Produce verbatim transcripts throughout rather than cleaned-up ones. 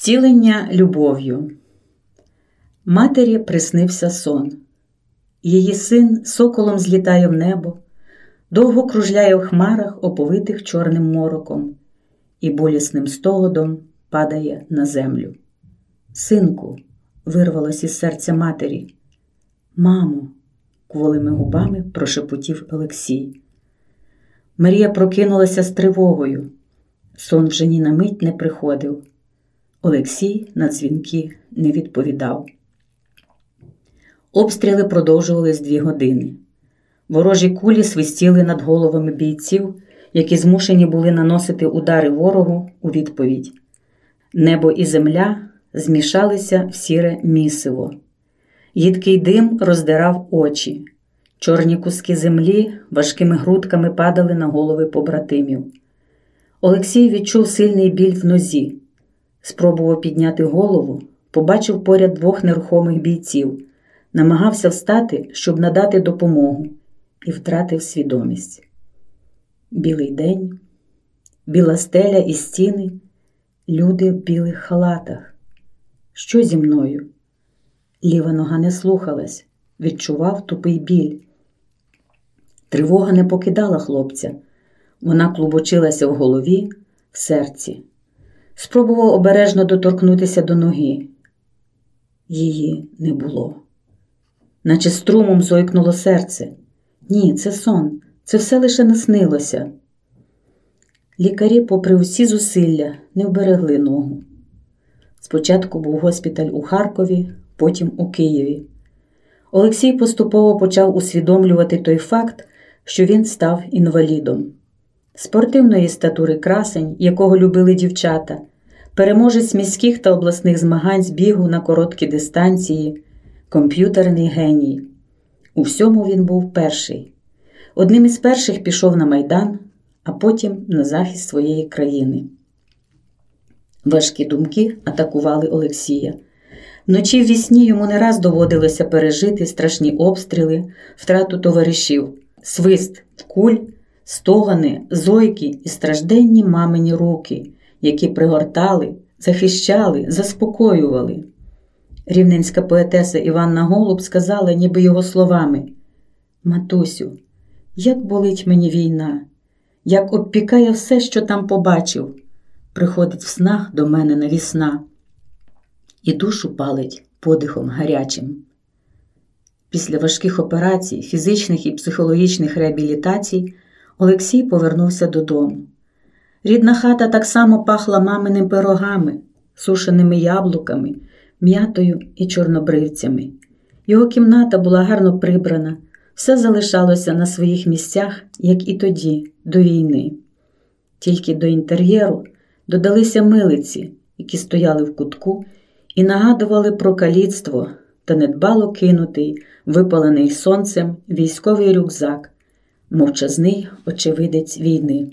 Зцілення любов'ю. Матері приснився сон. Її син соколом злітає в небо, довго кружляє в хмарах, оповитих чорним мороком, і болісним стогодом падає на землю. «Синку!» – вирвалось із серця матері. «Мамо!» – кволими губами прошепотів Олексій. Марія прокинулася з тривогою. Сон вже ні на мить не приходив. Олексій на дзвінки не відповідав. Обстріли продовжувались дві години. Ворожі кулі свистіли над головами бійців, які змушені були наносити удари ворогу у відповідь. Небо і земля змішалися в сіре місиво. Їдкий дим роздирав очі. Чорні куски землі важкими грудками падали на голови побратимів. Олексій відчув сильний біль в нозі. Спробував підняти голову, побачив поряд двох нерухомих бійців, намагався встати, щоб надати допомогу, і втратив свідомість. Білий день, біла стеля і стіни, люди в білих халатах. Що зі мною? Ліва нога не слухалась, відчував тупий біль. Тривога не покидала хлопця. Вона клубочилася в голові, в серці. Спробував обережно доторкнутися до ноги. Її не було. Наче струмом зойкнуло серце. Ні, це сон, це все лише наснилося. Лікарі, попри усі зусилля, не вберегли ногу. Спочатку був госпіталь у Харкові, потім у Києві. Олексій поступово почав усвідомлювати той факт, що він став інвалідом. Спортивної статури красень, якого любили дівчата, переможець міських та обласних змагань з бігу на короткі дистанції, комп'ютерний геній. У всьому він був перший. Одним із перших пішов на Майдан, а потім на захист своєї країни. Важкі думки атакували Олексія. Вночі ввісні йому не раз доводилося пережити страшні обстріли, втрату товаришів, свист куль, стогони, зойки і стражденні мамині руки, які пригортали, захищали, заспокоювали. Рівненська поетеса Іванна Голуб сказала, ніби його словами: «Матусю, як болить мені війна, як обпікає все, що там побачив, приходить в снах до мене навісна і душу палить подихом гарячим». Після важких операцій, фізичних і психологічних реабілітацій Олексій повернувся додому. Рідна хата так само пахла маминими пирогами, сушеними яблуками, м'ятою і чорнобривцями. Його кімната була гарно прибрана, все залишалося на своїх місцях, як і тоді, до війни. Тільки до інтер'єру додалися милиці, які стояли в кутку і нагадували про каліцтво та недбало кинутий, випалений сонцем військовий рюкзак, мовчазний очевидець війни.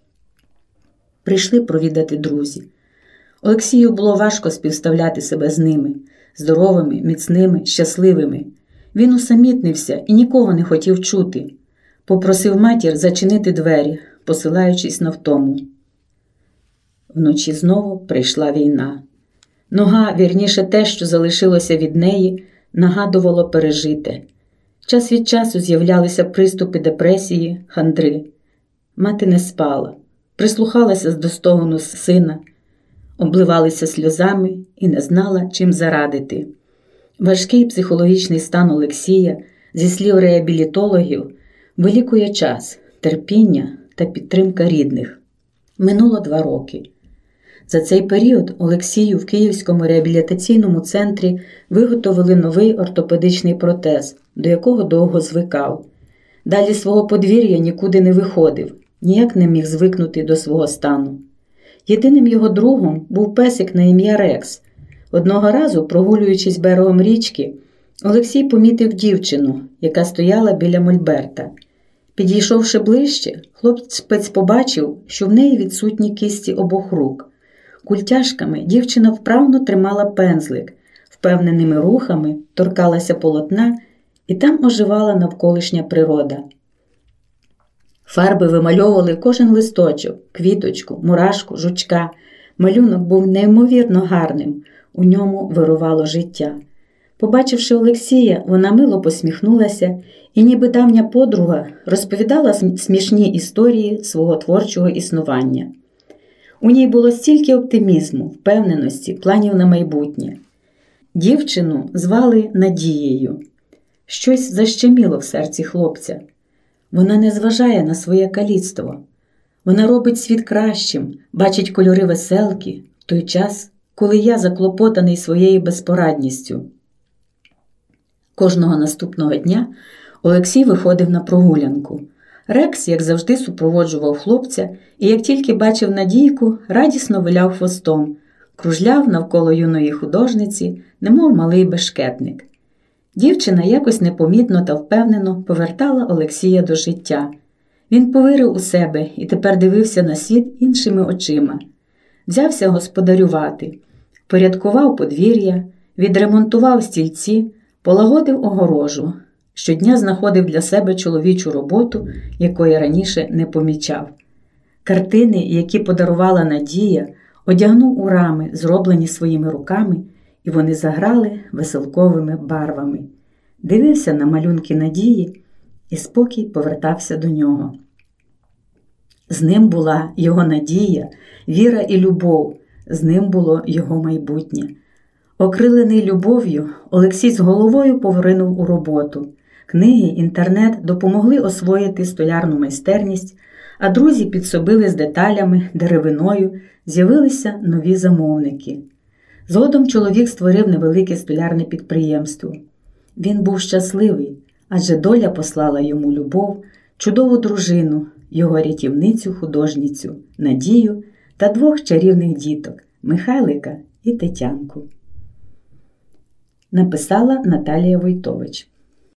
Прийшли провідати друзі. Олексію було важко співставляти себе з ними, здоровими, міцними, щасливими. Він усамітнився і нікого не хотів чути. Попросив матір зачинити двері, посилаючись на втому. Вночі знову прийшла війна. Нога, вірніше те, що залишилося від неї, нагадувало пережите. Час від часу з'являлися приступи депресії, хандри. Мати не спала, прислухалася до стогону сина, обливалася сльозами і не знала, чим зарадити. Важкий психологічний стан Олексія, зі слів реабілітологів, вилікує час, терпіння та підтримка рідних. Минуло два роки. За цей період Олексію в Київському реабілітаційному центрі виготовили новий ортопедичний протез, до якого довго звикав. Далі свого подвір'я нікуди не виходив, ніяк не міг звикнути до свого стану. Єдиним його другом був песик на ім'я Рекс. Одного разу, прогулюючись берегом річки, Олексій помітив дівчину, яка стояла біля мольберта. Підійшовши ближче, хлопець побачив, що в неї відсутні кисті обох рук. Культяшками дівчина вправно тримала пензлик, впевненими рухами торкалася полотна, і там оживала навколишня природа. Фарби вимальовували кожен листочок, квіточку, мурашку, жучка, Малюнок був неймовірно гарним, у ньому вирувало життя. Побачивши Олексія, вона мило посміхнулася і, ніби давня подруга, розповідала смішні історії свого творчого існування. У ній було стільки оптимізму, впевненості, планів на майбутнє. Дівчину звали Надією. Щось защеміло в серці хлопця. Вона не зважає на своє каліцтво. Вона робить світ кращим, бачить кольори веселки в той час, коли я заклопотаний своєю безпорадністю. Кожного наступного дня Олексій виходив на прогулянку. Рекс, як завжди, супроводжував хлопця і, як тільки бачив Надійку, радісно виляв хвостом, кружляв навколо юної художниці, немов малий бешкетник. Дівчина якось непомітно та впевнено повертала Олексія до життя. Він повірив у себе і тепер дивився на світ іншими очима. Взявся господарювати, порядкував подвір'я, відремонтував стільці, полагодив огорожу. Щодня знаходив для себе чоловічу роботу, якої раніше не помічав. Картини, які подарувала Надія, одягнув у рами, зроблені своїми руками, і вони заграли веселковими барвами. Дивився на малюнки Надії, і спокій повертався до нього. З ним була його надія, віра і любов, з ним було його майбутнє. Окрилений любов'ю, Олексій з головою поринув у роботу. Книги, інтернет допомогли освоїти столярну майстерність, а друзі підсобили з деталями, деревиною, з'явилися нові замовники. Згодом чоловік створив невелике столярне підприємство. Він був щасливий, адже доля послала йому любов, чудову дружину, його рятівницю-художницю, Надію та двох чарівних діток – Михайлика і Тетянку. Написала Наталія Войтович.